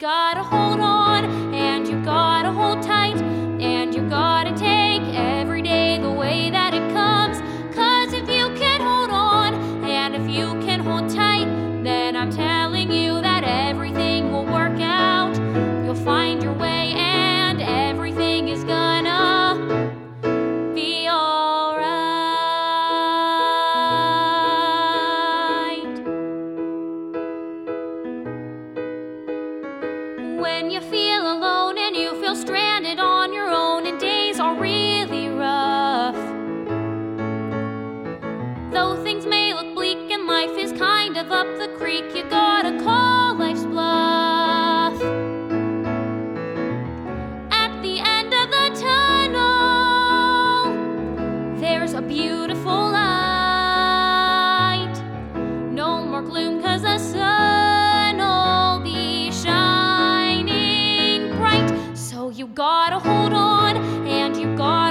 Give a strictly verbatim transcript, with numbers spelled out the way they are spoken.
gotta hold on, and you gotta hold tight, and you gotta take every day the way that it comes. Cause if you can hold on, and if you can hold tight, then I'm telling you that everything will work out. You'll find your way, and everything is gonna be alright. When you feel alone and you feel stranded on your own and days are really rough, though things may look bleak and life is kind of up the creek, you gotta call life's bluff. At the end of the tunnel, there's a beautiful light. No more gloom, cause the sun'll be shining bright. So you gotta hold on, and you gotta